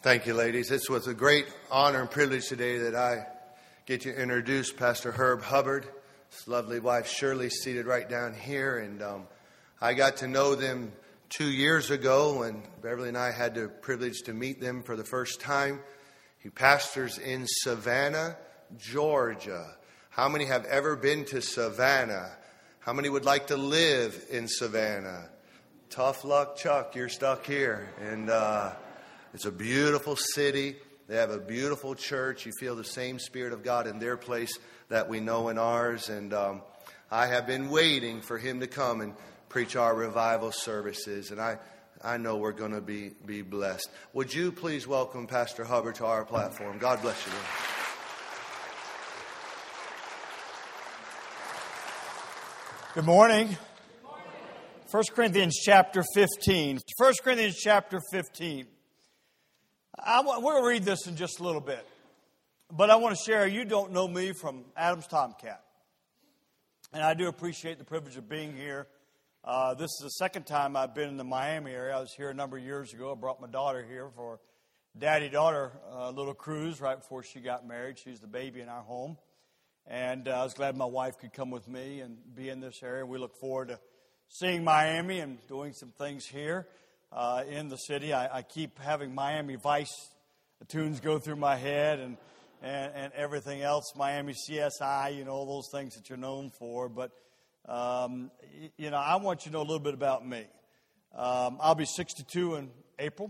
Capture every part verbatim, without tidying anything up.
Thank you, ladies. It's with a great honor and privilege today that I get to introduce Pastor Herb Hubbard. His lovely wife Shirley seated right down here. And um, I got to know them two years ago when Beverly and I had the privilege to meet them for the first time. He pastors in Savannah, Georgia. How many have ever been to Savannah? How many would like to live in Savannah? Tough luck, Chuck. You're stuck here. And uh, it's a beautiful city. They have a beautiful church. You feel the same Spirit of God in their place that we know in ours. And um, I have been waiting for him to come and preach our revival services. And I, I know we're going to be, be blessed. Would you please welcome Pastor Hubbard to our platform? God bless you. Good morning. First Corinthians chapter fifteen. First Corinthians chapter fifteen. I want, we're going to read this in just a little bit. But I want to share, you don't know me from Adam's Tomcat. And I do appreciate the privilege of being here. Uh, this is the second time I've been in the Miami area. I was here a number of years ago. I brought my daughter here for daddy-daughter uh, little cruise right before she got married. She's the baby in our home. And uh, I was glad my wife could come with me and be in this area. We look forward to seeing Miami and doing some things here uh, in the city. I, I keep having Miami Vice tunes go through my head and, and, and everything else. Miami C S I, you know, all those things that you're known for. But, um, you know, I want you to know a little bit about me. Um, I'll be sixty-two in April.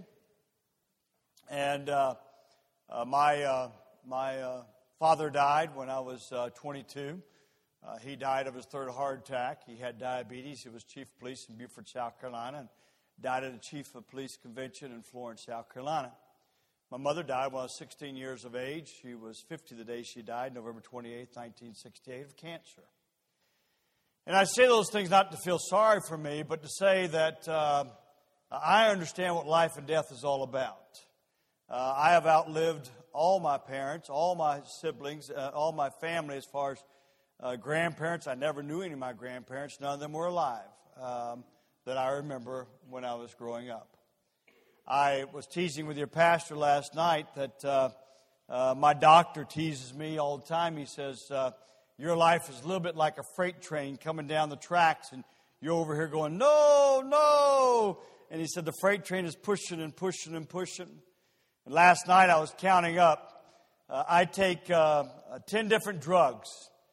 And uh, uh, my, uh, my uh, father died when I was uh, twenty-two. Uh, he died of his third heart attack. He had diabetes. He was chief of police in Beaufort, South Carolina, and died at a chief of police convention in Florence, South Carolina. My mother died when I was sixteen years of age. She was fifty the day she died, November twenty-eighth, nineteen sixty-eight, of cancer. And I say those things not to feel sorry for me, but to say that uh, I understand what life and death is all about. Uh, I have outlived all my parents, all my siblings, uh, all my family as far as Uh, grandparents. I never knew any of my grandparents. None of them were alive um, that I remember when I was growing up. I was teasing with your pastor last night that uh, uh, my doctor teases me all the time. He says, uh, your life is a little bit like a freight train coming down the tracks, and you're over here going, no, no. And he said the freight train is pushing and pushing and pushing. And last night I was counting up. Uh, I take uh, ten different drugs.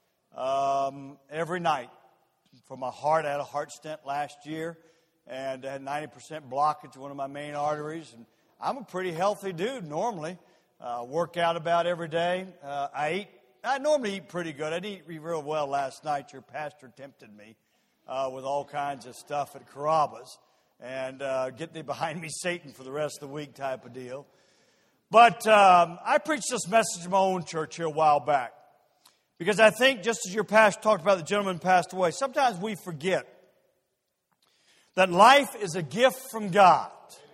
Um, every night for my heart. I had a heart stent last year and I had ninety percent blockage to one of my main arteries. And I'm a pretty healthy dude normally. Uh, work out about every day. Uh, I eat. I normally eat pretty good. I didn't eat real well last night. Your pastor tempted me uh, with all kinds of stuff at Carrabba's and uh, get thee behind me, Satan, for the rest of the week type of deal. But um, I preached this message in my own church here a while back. Because I think, just as your pastor talked about, the gentleman passed away, sometimes we forget that life is a gift from God.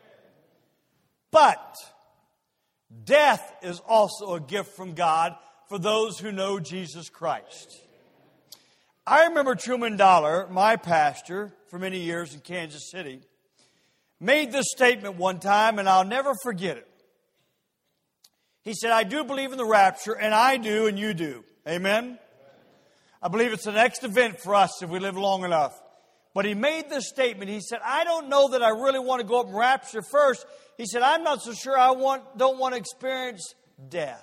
But death is also a gift from God for those who know Jesus Christ. I remember Truman Dollar, my pastor for many years in Kansas City, made this statement one time, and I'll never forget it. He said, I do believe in the rapture, and I do, and you do. Amen? I believe it's the next event for us if we live long enough. But he made this statement. He said, I don't know that I really want to go up and rapture first. He said, I'm not so sure I want, don't want to experience death.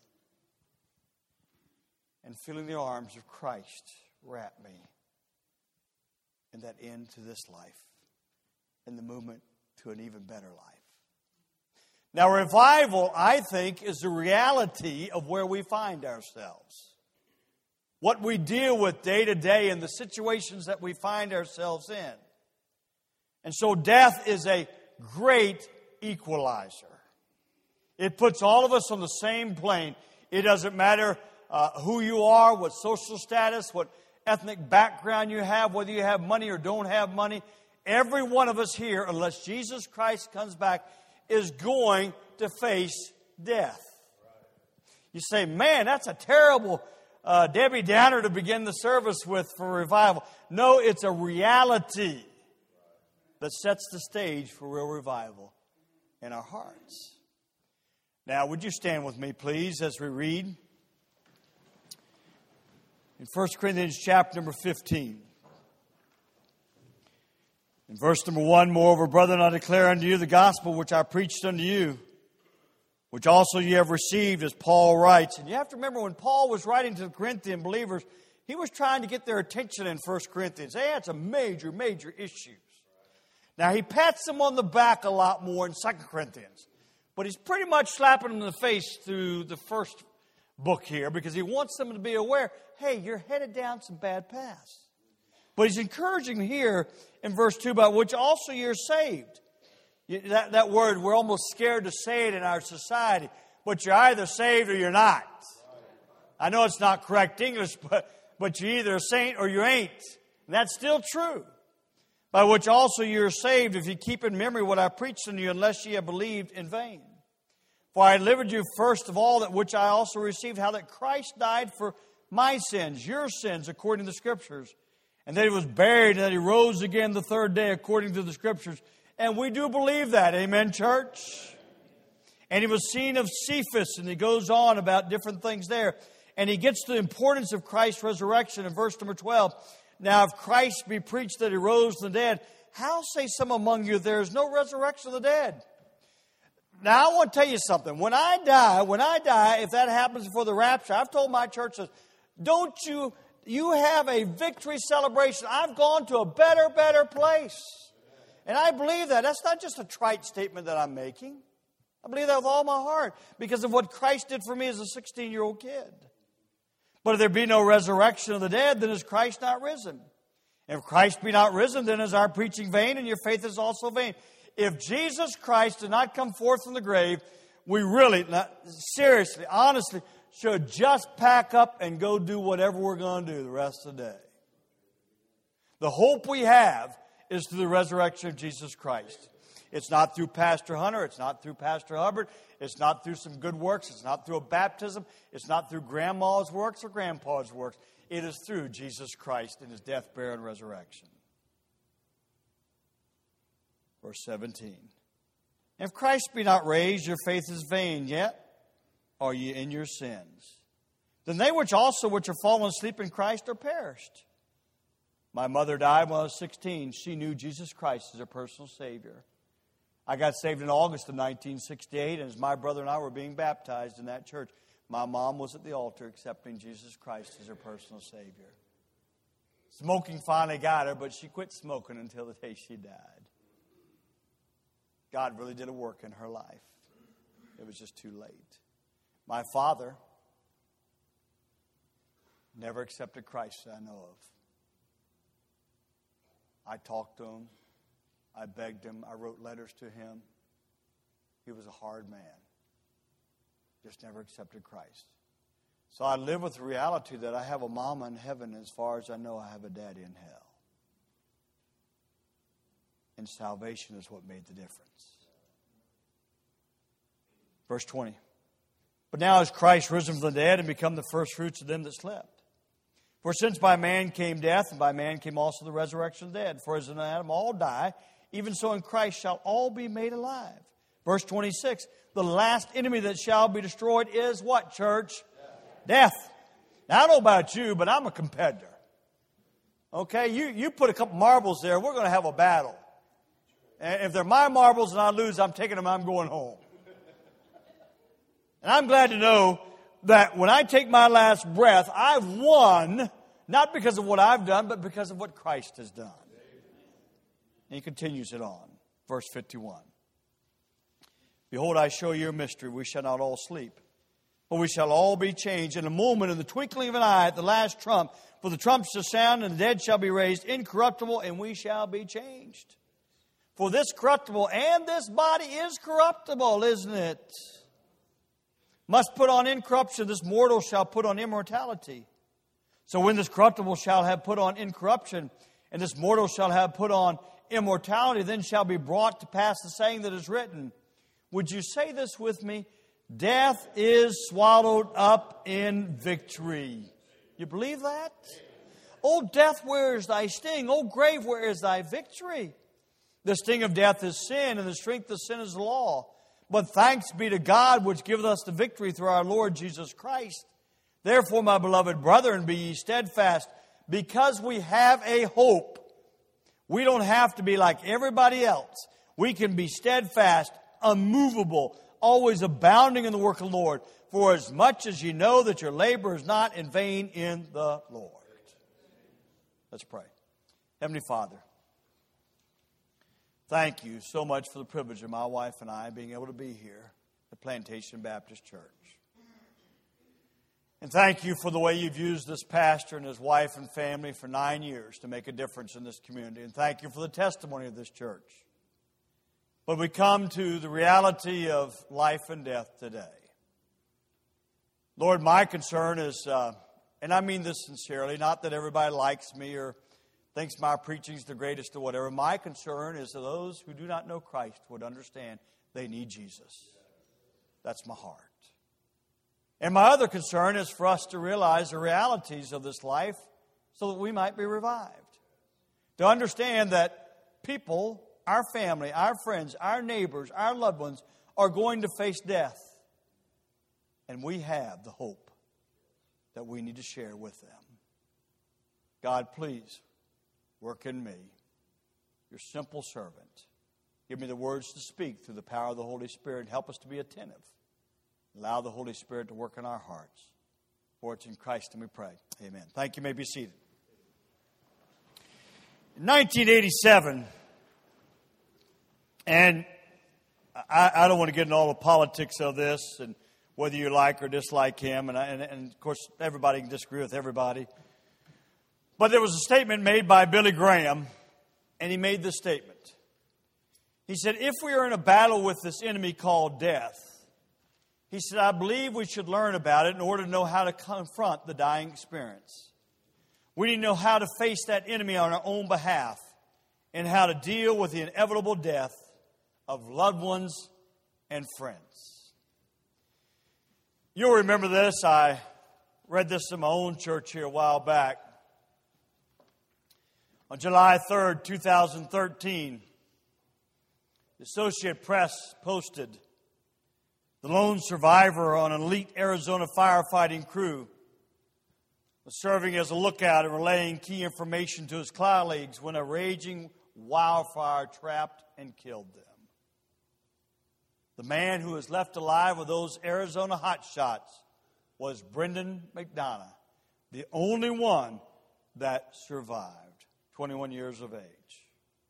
And feeling the arms of Christ wrap me in that end to this life and the movement to an even better life. Now, revival, I think, is the reality of where we find ourselves. What we deal with day to day and the situations that we find ourselves in. And so death is a great equalizer. It puts all of us on the same plane. It doesn't matter uh, who you are, what social status, what ethnic background you have, whether you have money or don't have money. Every one of us here, unless Jesus Christ comes back, is going to face death. You say, man, that's a terrible uh, Debbie Downer to begin the service with for revival. No, it's a reality that sets the stage for real revival in our hearts. Now, would you stand with me, please, as we read in First Corinthians chapter number fifteen. In verse number one, moreover, brethren, I declare unto you the gospel which I preached unto you, which also ye have received, as Paul writes. And you have to remember, when Paul was writing to the Corinthian believers, he was trying to get their attention in First Corinthians. They had some major, major issues. Now, he pats them on the back a lot more in Second Corinthians. But he's pretty much slapping them in the face through the first book here, because he wants them to be aware, hey, you're headed down some bad paths. But he's encouraging here in verse two, about which also you're saved. That, that word, we're almost scared to say it in our society, but you're either saved or you're not. I know it's not correct English, but, but you're either a saint or you ain't. And that's still true. By which also you are saved, if you keep in memory what I preached unto you, unless ye have believed in vain. For I delivered you first of all that which I also received, how that Christ died for my sins, your sins, according to the Scriptures, and that he was buried, and that he rose again the third day, according to the Scriptures. And we do believe that. Amen, church? And he was seen of Cephas, and he goes on about different things there. And he gets to the importance of Christ's resurrection in verse number twelve. Now, if Christ be preached that he rose from the dead, how say some among you there is no resurrection of the dead? Now, I want to tell you something. When I die, when I die, if that happens before the rapture, I've told my church this, don't you, you have a victory celebration. I've gone to a better, better place. And I believe that. That's not just a trite statement that I'm making. I believe that with all my heart because of what Christ did for me as a sixteen-year-old kid. But if there be no resurrection of the dead, then is Christ not risen? And if Christ be not risen, then is our preaching vain, and your faith is also vain. If Jesus Christ did not come forth from the grave, we really, not, seriously, honestly, should just pack up and go do whatever we're going to do the rest of the day. The hope we have is through the resurrection of Jesus Christ. It's not through Pastor Hunter. It's not through Pastor Hubbard. It's not through some good works. It's not through a baptism. It's not through grandma's works or grandpa's works. It is through Jesus Christ and his death, burial, and resurrection. Verse seventeen. If Christ be not raised, your faith is vain, yet are ye in your sins. Then they which also which are fallen asleep in Christ are perished. My mother died when I was sixteen. She knew Jesus Christ as her personal Savior. I got saved in August of nineteen sixty-eight, and as my brother and I were being baptized in that church, my mom was at the altar accepting Jesus Christ as her personal Savior. Smoking finally got her, but she quit smoking until the day she died. God really did a work in her life. It was just too late. My father never accepted Christ that I know of. I talked to him. I begged him. I wrote letters to him. He was a hard man. Just never accepted Christ. So I live with the reality that I have a mama in heaven. As far as I know, I have a daddy in hell. And salvation is what made the difference. Verse twenty. But now is Christ risen from the dead and become the first fruits of them that slept. For since by man came death, and by man came also the resurrection of the dead. For as in Adam all die, even so in Christ shall all be made alive. Verse twenty-six. The last enemy that shall be destroyed is what, church? Death. Death. Now, I don't know about you, but I'm a competitor. Okay, you, you put a couple marbles there, we're going to have a battle. And if they're my marbles and I lose, I'm taking them, I'm going home. And I'm glad to know that when I take my last breath, I've won, not because of what I've done, but because of what Christ has done. And he continues it on. Verse fifty-one. Behold, I show you a mystery. We shall not all sleep, but we shall all be changed in a moment, in the twinkling of an eye, at the last trump. For the trump shall sound, and the dead shall be raised incorruptible, and we shall be changed. For this corruptible and this body is corruptible, isn't it? Must put on incorruption, this mortal shall put on immortality. So when this corruptible shall have put on incorruption, and this mortal shall have put on immortality, then shall be brought to pass the saying that is written. Would you say this with me? Death is swallowed up in victory. You believe that? O death, where is thy sting? O grave, where is thy victory? The sting of death is sin, and the strength of sin is the law. But thanks be to God, which giveth us the victory through our Lord Jesus Christ. Therefore, my beloved brethren, be ye steadfast, because we have a hope. We don't have to be like everybody else. We can be steadfast, unmovable, always abounding in the work of the Lord. For as much as you know that your labor is not in vain in the Lord. Let's pray. Heavenly Father, thank you so much for the privilege of my wife and I being able to be here at Plantation Baptist Church. And thank you for the way you've used this pastor and his wife and family for nine years to make a difference in this community. And thank you for the testimony of this church. But we come to the reality of life and death today. Lord, my concern is, uh, and I mean this sincerely, not that everybody likes me or thinks my preaching is the greatest or whatever. My concern is that those who do not know Christ would understand they need Jesus. That's my heart. And my other concern is for us to realize the realities of this life so that we might be revived. To understand that people, our family, our friends, our neighbors, our loved ones are going to face death. And we have the hope that we need to share with them. God, please work in me, your simple servant. Give me the words to speak through the power of the Holy Spirit. Help us to be attentive. Allow the Holy Spirit to work in our hearts. For it's in Christ and we pray. Amen. Thank you. You may be seated. In nineteen eighty-seven, and I, I don't want to get into all the politics of this and whether you like or dislike him, and, I, and, and of course everybody can disagree with everybody. But there was a statement made by Billy Graham, and he made this statement. He said, if we are in a battle with this enemy called death, he said, I believe we should learn about it in order to know how to confront the dying experience. We need to know how to face that enemy on our own behalf and how to deal with the inevitable death of loved ones and friends. You'll remember this. I read this in my own church here a while back. On July third, two thousand thirteen, the Associated Press posted, the lone survivor on an elite Arizona firefighting crew was serving as a lookout and relaying key information to his colleagues when a raging wildfire trapped and killed them. The man who was left alive with those Arizona hotshots was Brendan McDonough, the only one that survived, twenty-one years of age.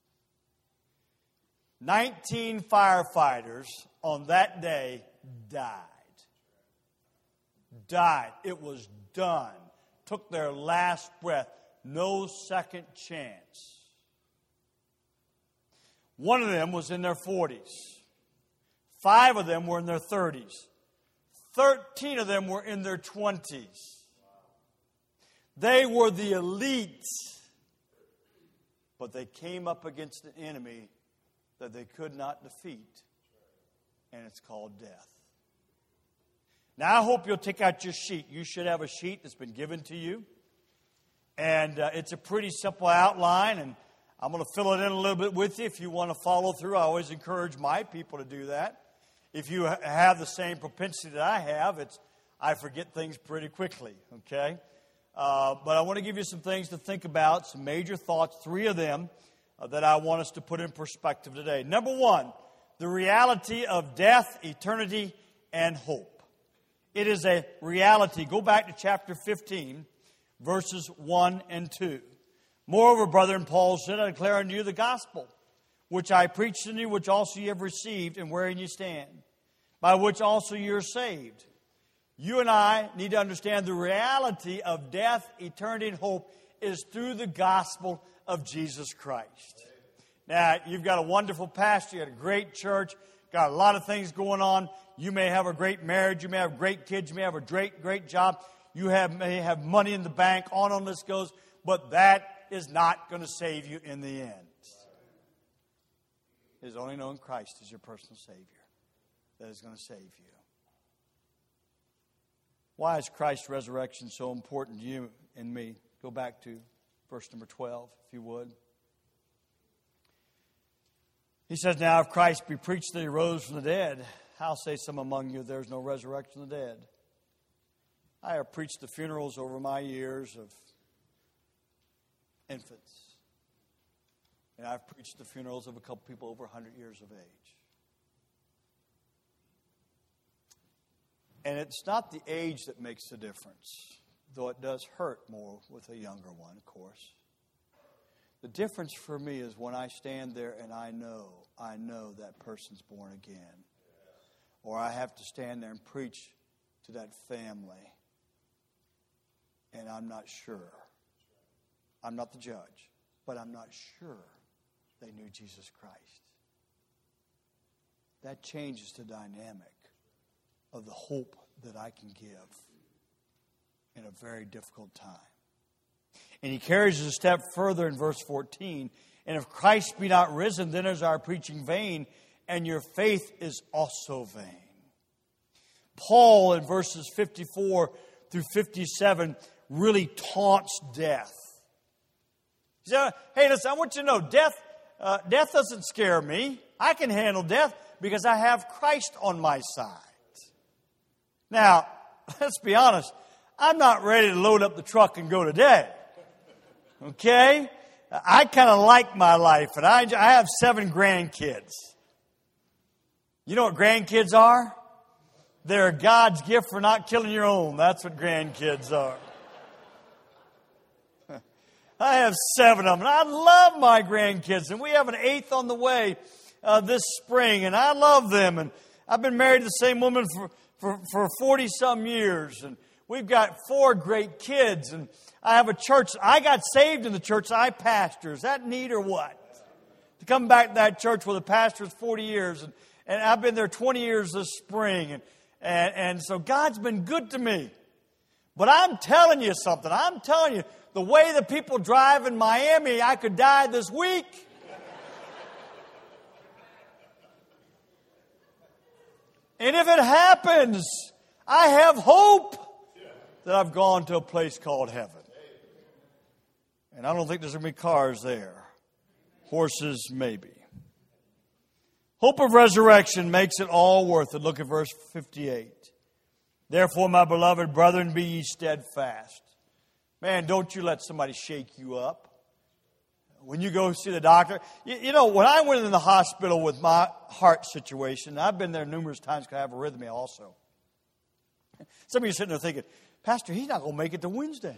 nineteen firefighters on that day died. Died. It was done. Took their last breath. No second chance. One of them was in their forties. Five of them were in their thirties. Thirteen of them were in their twenties. They were the elites. But they came up against an enemy that they could not defeat. And it's called death. Now I hope you'll take out your sheet. You should have a sheet that's been given to you. And uh, it's a pretty simple outline. And I'm going to fill it in a little bit with you if you want to follow through. I always encourage my people to do that. If you have the same propensity that I have, it's I forget things pretty quickly, okay? Uh, but I want to give you some things to think about, some major thoughts, three of them uh, that I want us to put in perspective today. Number one, the reality of death, eternity, and hope. It is a reality. Go back to chapter fifteen, verses one and two. Moreover, brethren, Paul said, I declare unto you the gospel, which I preached unto you, which also ye have received, and wherein ye stand, by which also ye are saved. You and I need to understand the reality of death, eternity, and hope is through the gospel of Jesus Christ. Now, you've got a wonderful pastor, you've got a great church, got a lot of things going on. You may have a great marriage, you may have great kids, you may have a great, great job, you have, may have money in the bank, on and on this goes, but that is not going to save you in the end. It is only knowing Christ as your personal Savior that is going to save you. Why is Christ's resurrection so important to you and me? Go back to verse number twelve, if you would. He says, now if Christ be preached that he rose from the dead, how say some among you there's no resurrection of the dead? I have preached the funerals over my years of infants. And I've preached the funerals of a couple people over one hundred years of age. And it's not the age that makes the difference, though it does hurt more with a younger one, of course. The difference for me is when I stand there and I know, I know that person's born again. Or I have to stand there and preach to that family, and I'm not sure. I'm not the judge, but I'm not sure they knew Jesus Christ. That changes the dynamic of the hope that I can give in a very difficult time. And he carries it a step further in verse fourteen. And if Christ be not risen, then is our preaching vain, and your faith is also vain. Paul in verses fifty-four through fifty-seven really taunts death. He said, hey, listen, I want you to know, death, uh, death doesn't scare me. I can handle death because I have Christ on my side. Now, let's be honest. I'm not ready to load up the truck and go today. Okay? I kind of like my life, and I, I have seven grandkids. You know what grandkids are? They're God's gift for not killing your own. That's what grandkids are. I have seven of them, and I love my grandkids, and we have an eighth on the way uh, this spring, and I love them, and I've been married to the same woman for For, for forty-some years, and we've got four great kids, and I have a church. I got saved in the church I pastor. Is that neat or what? To come back to that church where the pastor is forty years, and, and I've been there twenty years this spring, and, and, and so God's been good to me. But I'm telling you something. I'm telling you, the way the people drive in Miami, I could die this week. And if it happens, I have hope that I've gone to a place called heaven. And I don't think there's going to be cars there. Horses, maybe. Hope of resurrection makes it all worth it. Look at verse fifty-eight. Therefore, my beloved brethren, be ye steadfast. Man, don't you let somebody shake you up. When you go see the doctor, you, you know, when I went in the hospital with my heart situation, I've been there numerous times because I have arrhythmia also. Some of you are sitting there thinking, Pastor, he's not going to make it to Wednesday.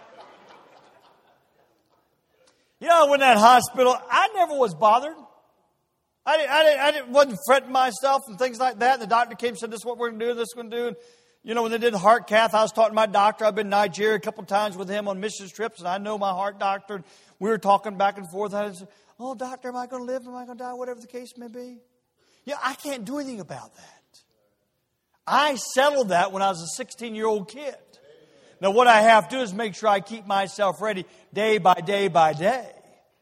You know, when that hospital, I never was bothered. I, didn't, I, didn't, I didn't, wasn't fretting myself and things like that. The doctor came and said, this is what we're going to do, this is what we're going to do. And, you know, when they did the heart cath, I was talking to my doctor. I've been in Nigeria a couple of times with him on missions trips, and I know my heart doctor. And we were talking back and forth. I said, oh, doctor, am I going to live? Am I going to die? Whatever the case may be. Yeah, I can't do anything about that. I settled that when I was a sixteen-year-old kid. Now, what I have to do is make sure I keep myself ready day by day by day.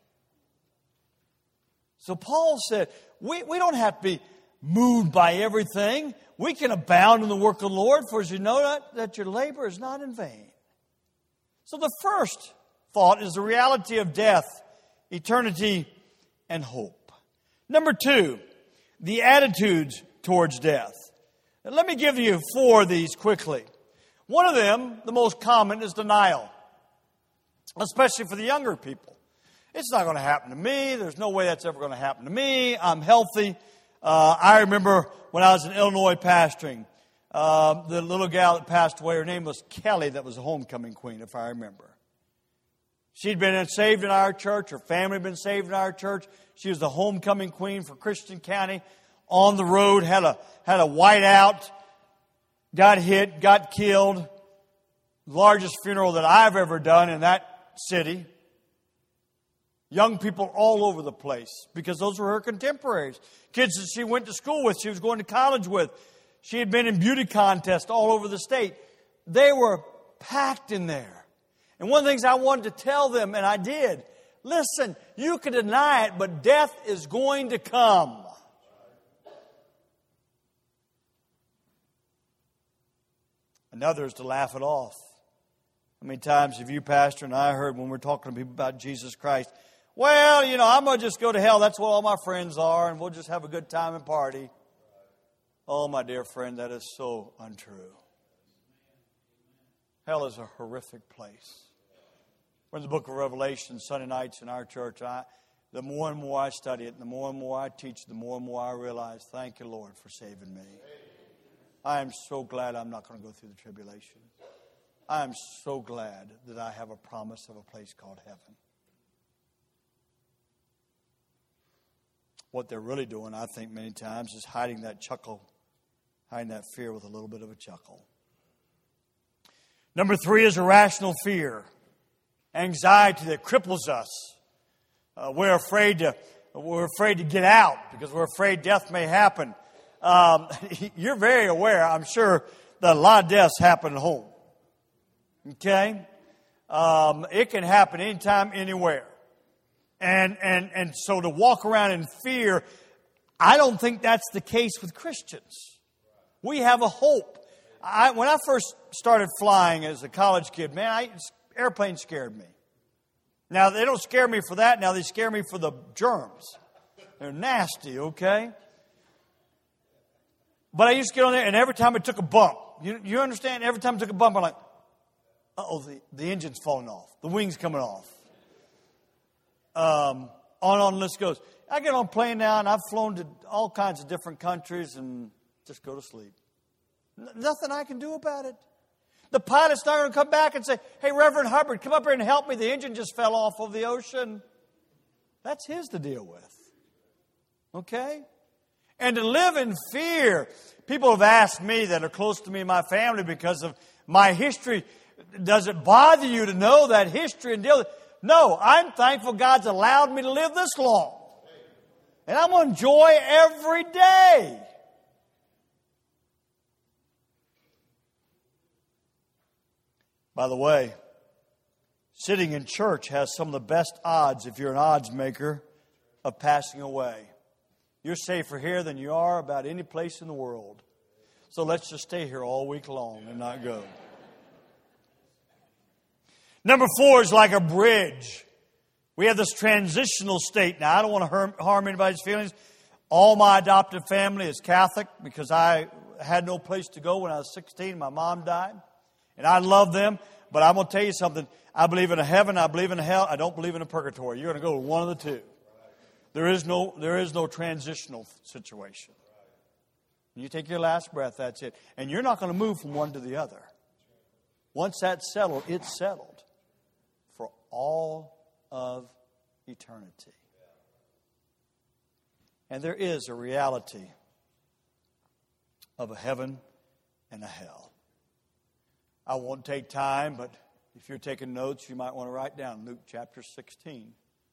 So Paul said, we, we don't have to be moved by everything. We can abound in the work of the Lord, for as you know that, that your labor is not in vain. So the first thought is the reality of death, eternity, and hope. Number two, the attitudes towards death. And let me give you four of these quickly. One of them, the most common, is denial, especially for the younger people. It's not going to happen to me. There's no way that's ever going to happen to me. I'm healthy. Uh, I remember when I was in Illinois pastoring, uh, the little gal that passed away, her name was Kelly, that was a homecoming queen, if I remember. She'd been saved in our church. Her family had been saved in our church. She was the homecoming queen for Christian County. On the road, had a had a whiteout, got hit, got killed. Largest funeral that I've ever done in that city. Young people all over the place because those were her contemporaries. Kids that she went to school with, she was going to college with. She had been in beauty contests all over the state. They were packed in there. And one of the things I wanted to tell them, and I did, listen, you can deny it, but death is going to come. Another is to laugh it off. How many times have you, Pastor, and I heard when we're talking to people about Jesus Christ, well, you know, I'm going to just go to hell. That's what all my friends are, and we'll just have a good time and party. Oh, my dear friend, that is so untrue. Hell is a horrific place. We're in the book of Revelation, Sunday nights in our church. I, the more and more I study it, the more and more I teach, the more and more I realize, thank you, Lord, for saving me. I am so glad I'm not going to go through the tribulation. I am so glad that I have a promise of a place called heaven. What they're really doing, I think, many times is hiding that chuckle, hiding that fear with a little bit of a chuckle. Number three is irrational fear, anxiety that cripples us. Uh, we're afraid to we're afraid to get out because we're afraid death may happen. Um, you're very aware, I'm sure, that a lot of deaths happen at home. Okay, um, it can happen anytime, anywhere. And, and and so to walk around in fear, I don't think that's the case with Christians. We have a hope. I, when I first started flying as a college kid, man, I, airplanes scared me. Now, they don't scare me for that. Now, they scare me for the germs. They're nasty, okay? But I used to get on there, and every time I took a bump, you, you understand? Every time I took a bump, I'm like, uh-oh, the, the engine's falling off. The wing's coming off. Um, on and on the list goes. I get on a plane now, and I've flown to all kinds of different countries and just go to sleep. N- nothing I can do about it. The pilot's not going to come back and say, hey, Reverend Hubbard, come up here and help me. The engine just fell off of the ocean. That's his to deal with. Okay? And to live in fear. People have asked me that are close to me and my family because of my history. Does it bother you to know that history and deal with it? No, I'm thankful God's allowed me to live this long. And I'm going to enjoy every day. By the way, sitting in church has some of the best odds, if you're an odds maker, of passing away. You're safer here than you are about any place in the world. So let's just stay here all week long and not go. Number four is like a bridge. We have this transitional state. Now, I don't want to harm, harm anybody's feelings. All my adoptive family is Catholic because I had no place to go when I was sixteen. My mom died. And I love them. But I'm going to tell you something. I believe in a heaven. I believe in a hell. I don't believe in a purgatory. You're going to go to one of the two. There is no, there is no transitional situation. When you take your last breath, that's it. And you're not going to move from one to the other. Once that's settled, it's settled for all of eternity. And there is a reality of a heaven and a hell. I won't take time, but if you're taking notes, you might want to write down Luke chapter sixteen.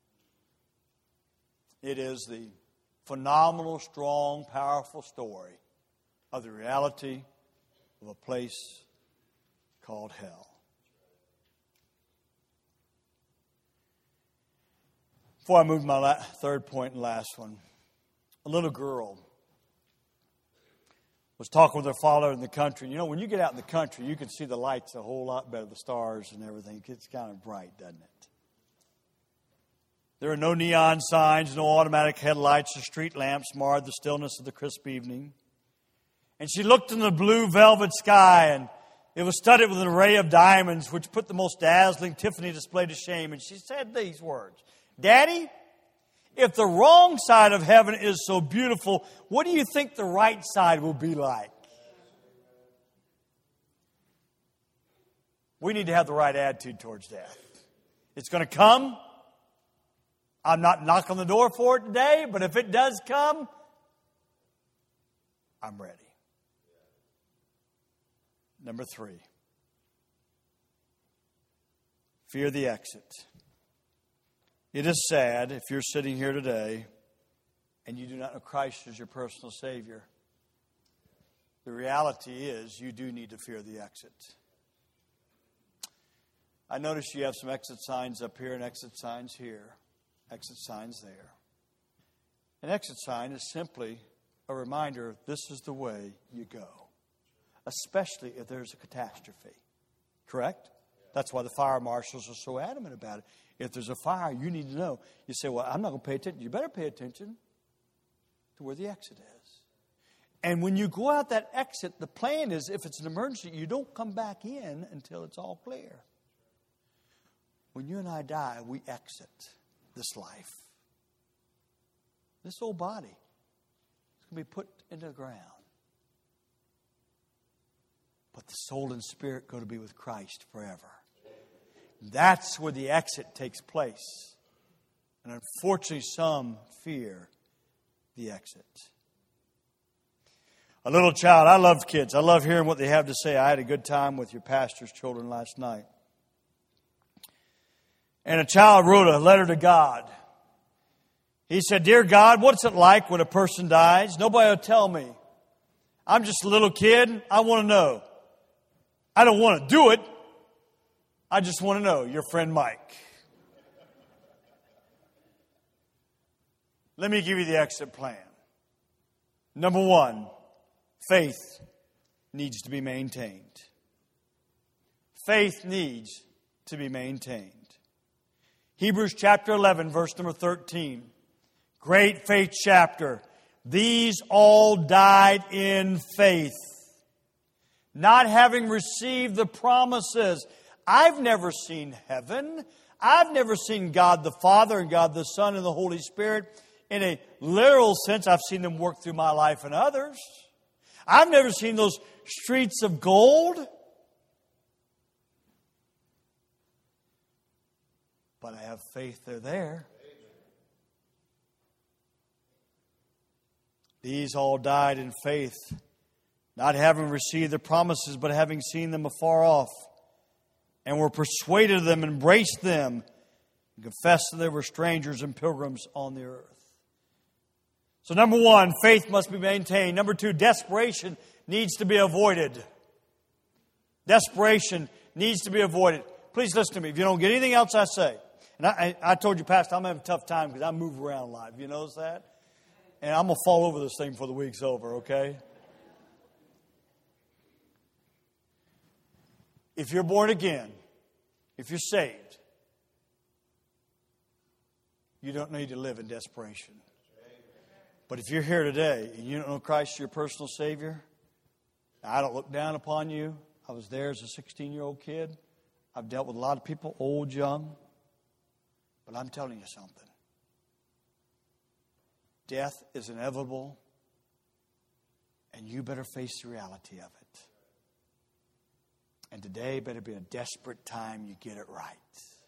It is the phenomenal, strong, powerful story of the reality of a place called hell. Before I move to my la- third point and last one, a little girl was talking with her father in the country. You know, when you get out in the country, you can see the lights a whole lot better, the stars and everything. It gets kind of bright, doesn't it? There are no neon signs, no automatic headlights or street lamps marred the stillness of the crisp evening. And she looked in the blue velvet sky, and it was studded with an array of diamonds, which put the most dazzling Tiffany display to shame. And she said these words, Daddy, if the wrong side of heaven is so beautiful, what do you think the right side will be like? We need to have the right attitude towards death. It's going to come. I'm not knocking on the door for it today, but if it does come, I'm ready. Number three, fear the exit. It is sad if you're sitting here today and you do not know Christ as your personal Savior. The reality is you do need to fear the exit. I notice you have some exit signs up here and exit signs here, exit signs there. An exit sign is simply a reminder this is the way you go, especially if there's a catastrophe. Correct? That's why the fire marshals are so adamant about it. If there's a fire, you need to know. You say, well, I'm not going to pay attention. You better pay attention to where the exit is. And when you go out that exit, the plan is, if it's an emergency, you don't come back in until it's all clear. When you and I die, we exit this life. This old body is going to be put into the ground. But the soul and spirit go to be with Christ forever. That's where the exit takes place. And unfortunately, some fear the exit. A little child, I love kids. I love hearing what they have to say. I had a good time with your pastor's children last night. And a child wrote a letter to God. He said, "Dear God, what's it like when a person dies? Nobody will tell me. I'm just a little kid. I want to know. I don't want to do it. I just want to know. Your friend Mike." Let me give you the exit plan. Number one, faith needs to be maintained. Faith needs to be maintained. Hebrews chapter eleven, verse number thirteen. Great faith chapter. These all died in faith, not having received the promises. I've never seen heaven. I've never seen God the Father and God the Son and the Holy Spirit. In a literal sense, I've seen them work through my life and others. I've never seen those streets of gold. But I have faith they're there. These all died in faith, not having received the promises, but having seen them afar off, and were persuaded of them, embraced them, and confessed that they were strangers and pilgrims on the earth. So number one, faith must be maintained. Number two, desperation needs to be avoided. Desperation needs to be avoided. Please listen to me. If you don't get anything else I say, and I, I, I told you, Pastor, I'm having a tough time because I move around a lot. You notice that? And I'm going to fall over this thing before the week's over, okay? If you're born again, if you're saved, you don't need to live in desperation. But if you're here today and you don't know Christ as your personal Savior, I don't look down upon you. I was there as a sixteen-year-old kid. I've dealt with a lot of people, old, young. But I'm telling you something. Death is inevitable, and you better face the reality of it. And today better be a desperate time you get it right.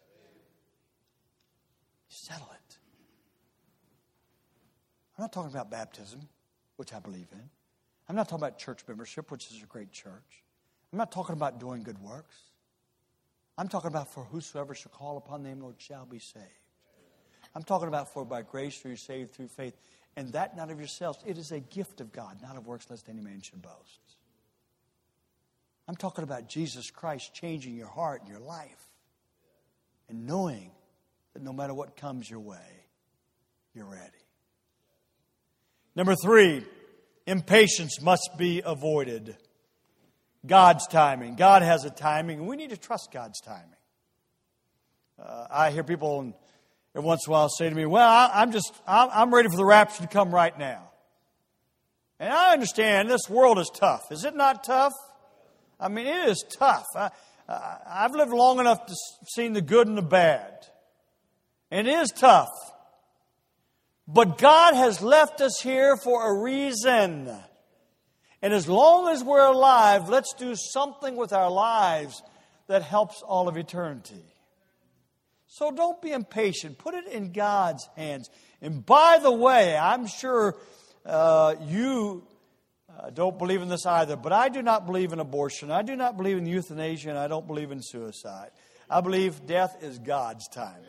Settle it. I'm not talking about baptism, which I believe in. I'm not talking about church membership, which is a great church. I'm not talking about doing good works. I'm talking about for whosoever shall call upon the name of the Lord shall be saved. I'm talking about for by grace are you saved through faith. And that not of yourselves. It is a gift of God, not of works lest any man should boast. I'm talking about Jesus Christ changing your heart and your life. And knowing that no matter what comes your way, you're ready. Number three, impatience must be avoided. God's timing. God has a timing, and we need to trust God's timing. Uh, I hear people every once in a while say to me, well, I, I'm just, I'm, I'm ready for the rapture to come right now. And I understand this world is tough. Is it not tough? I mean, it is tough. I, I, I've lived long enough to see the good and the bad. And it is tough. But God has left us here for a reason. And as long as we're alive, let's do something with our lives that helps all of eternity. So don't be impatient. Put it in God's hands. And by the way, I'm sure uh, you uh, don't believe in this either, but I do not believe in abortion. I do not believe in euthanasia, and I don't believe in suicide. I believe death is God's timing.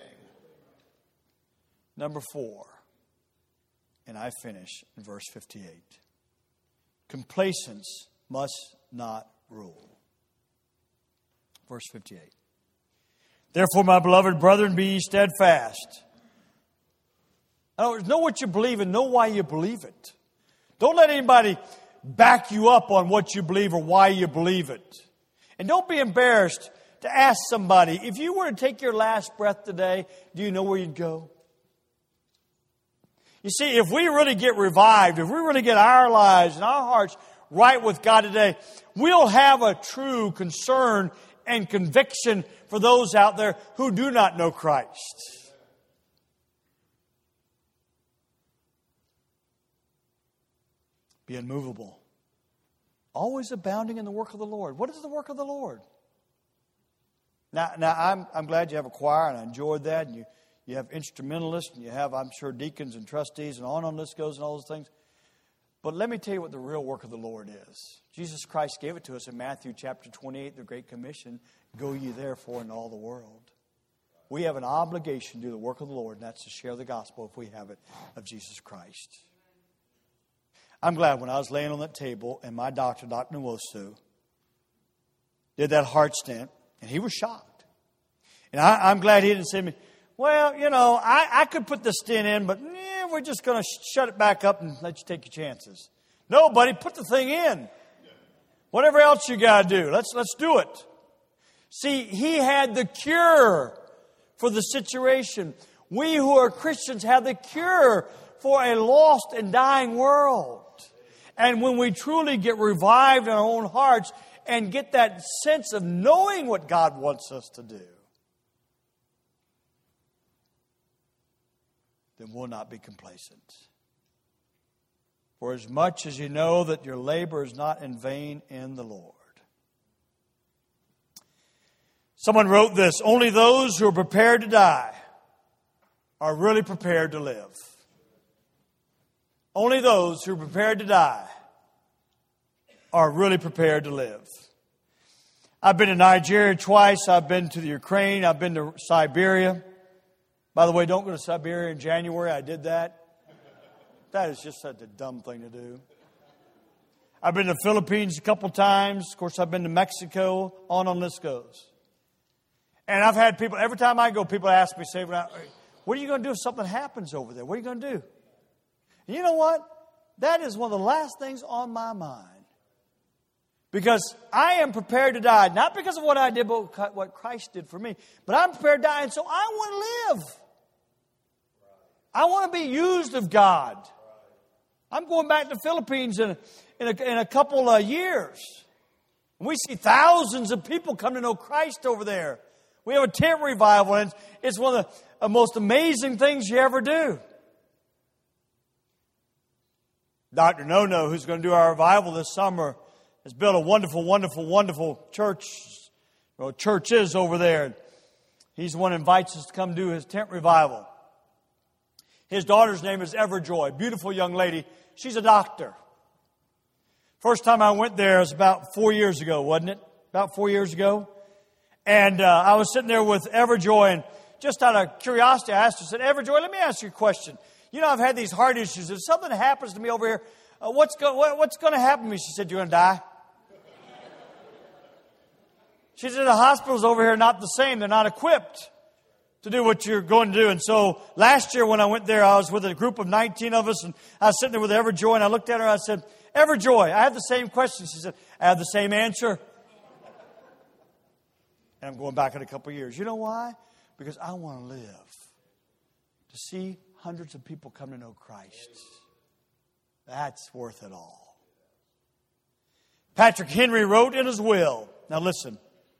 Number four, and I finish in verse fifty-eight. Complacence must not rule. Verse fifty-eight. Therefore, my beloved brethren, be ye steadfast. In other words, know what you believe and know why you believe it. Don't let anybody back you up on what you believe or why you believe it. And don't be embarrassed to ask somebody, if you were to take your last breath today, do you know where you'd go? You see, if we really get revived, if we really get our lives and our hearts right with God today, we'll have a true concern and conviction for those out there who do not know Christ. Be unmovable. Always abounding in the work of the Lord. What is the work of the Lord? Now, now I'm, I'm glad you have a choir, and I enjoyed that. And you, you have instrumentalists, and you have, I'm sure, deacons and trustees, and on and on the list goes, and all those things. But let me tell you what the real work of the Lord is. Jesus Christ gave it to us in Matthew chapter twenty-eight, the Great Commission. Go ye therefore into all the world. We have an obligation to do the work of the Lord, and that's to share the gospel if we have it of Jesus Christ. I'm glad when I was laying on that table and my doctor, Doctor Nwosu, did that heart stent, and he was shocked. And I, I'm glad he didn't say to me, well, you know, I, I could put the stent in, but eh, we're just going to shut it back up and let you take your chances. No, buddy, put the thing in. Whatever else you got to do, let's let's do it. See, he had the cure for the situation. We who are Christians have the cure for a lost and dying world. And when we truly get revived in our own hearts and get that sense of knowing what God wants us to do, then we'll not be complacent. For as much as you know that your labor is not in vain in the Lord. Someone wrote this, only those who are prepared to die are really prepared to live. Only those who are prepared to die are really prepared to live. I've been to Nigeria twice. I've been to the Ukraine. I've been to Siberia. By the way, don't go to Siberia in January. I did that. That is just such a dumb thing to do. I've been to the Philippines a couple times. Of course, I've been to Mexico. On and on this goes. And I've had people, every time I go, people ask me, say, what are you going to do if something happens over there? What are you going to do? And you know what? That is one of the last things on my mind. Because I am prepared to die, not because of what I did, but what Christ did for me. But I'm prepared to die, and so I want to live. I want to be used of God. I'm going back to the Philippines in a, in a, in a couple of years. We see thousands of people come to know Christ over there. We have a tent revival, and it's one of the most amazing things you ever do. Doctor No-No, who's going to do our revival this summer, has built a wonderful, wonderful, wonderful church, or churches over there. He's the one who invites us to come do his tent revival. His daughter's name is Everjoy, beautiful young lady. She's a doctor. First time I went there was about four years ago, wasn't it? About four years ago. And uh, I was sitting there with Everjoy, and just out of curiosity, I asked her, I said, Everjoy, let me ask you a question. You know, I've had these heart issues. If something happens to me over here, uh, what's, go- what, what's going to happen to me? She said, you're going to die. She said, the hospitals over here are not the same. They're not equipped to do what you're going to do. And so last year when I went there, I was with a group of nineteen of us, and I was sitting there with Everjoy, and I looked at her and I said, Everjoy, I have the same question. She said, I have the same answer. And I'm going back in a couple of years. You know why? Because I want to live to see hundreds of people come to know Christ. That's worth it all. Patrick Henry wrote in his will, now listen,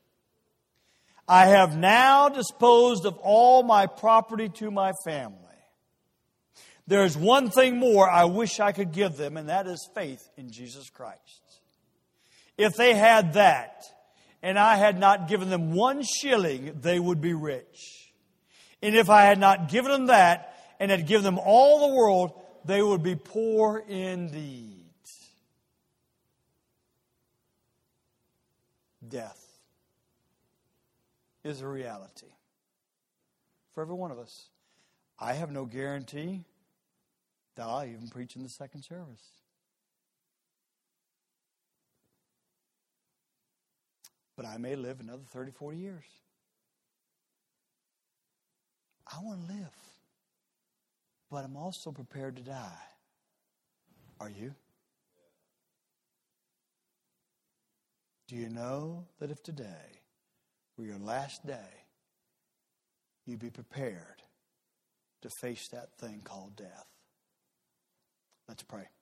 I have now disposed of all my property to my family. There is one thing more I wish I could give them, and that is faith in Jesus Christ. If they had that, and I had not given them one shilling, they would be rich. And if I had not given them that, and had given them all the world, they would be poor indeed. Death is a reality for every one of us. I have no guarantee that I'll even preach in the second service. But I may live another thirty, forty years. I want to live. But I'm also prepared to die. Are you? Do you know that if today were your last day, you'd be prepared to face that thing called death? Let's pray.